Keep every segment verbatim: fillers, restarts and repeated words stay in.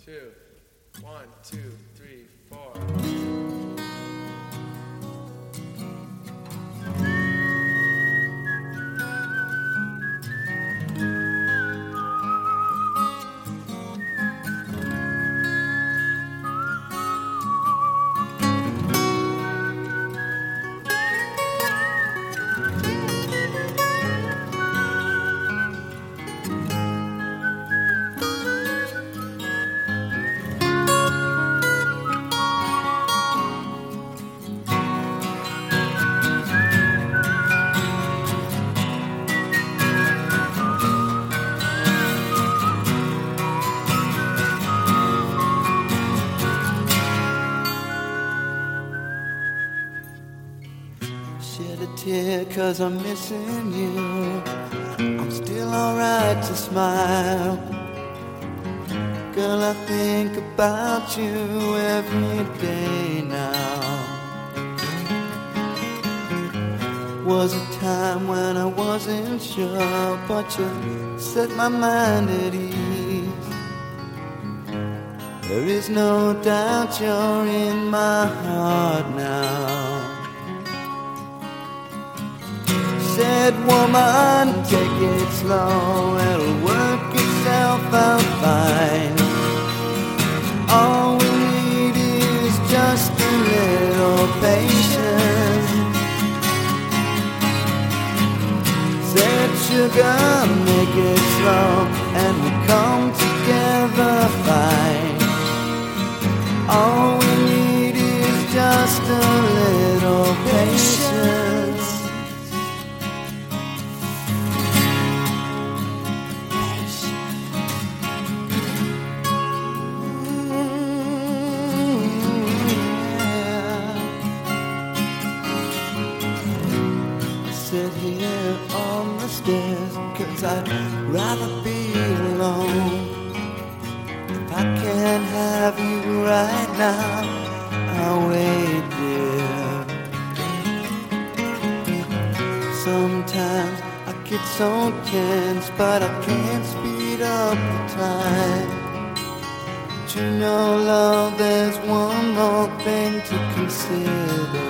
two. One, two, three, four. Shed a tear cause I'm missing you. I'm still alright to smile. Girl, I think about you every day now. Was a time when I wasn't sure, but you set my mind at ease. There is no doubt you're in my heart now. Said woman, take it slow, it'll work itself out fine. All we need is just a little patience. Said sugar, make it slow, and we'll come together fine. All we need is just a little patience. Sit here on the stairs, cause I'd rather be alone. If I can't have you right now, I'll wait, dear. Sometimes I get so tense, but I can't speed up the time. But you know, love, there's one more thing to consider.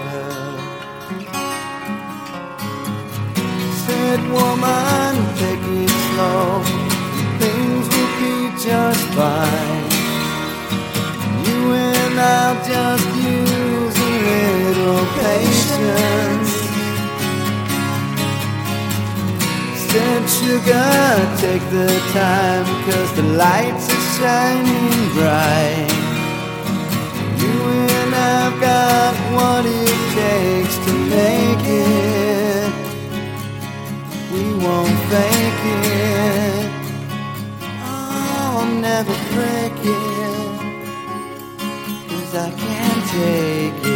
Said woman, take it slow, things will be just fine. You and I'll just use a little patience. Said sugar, take the time, cause the lights are shining bright. You and I've got what it takes to make it. We won't fake it. Oh, I'll never break it, cause I can't take it.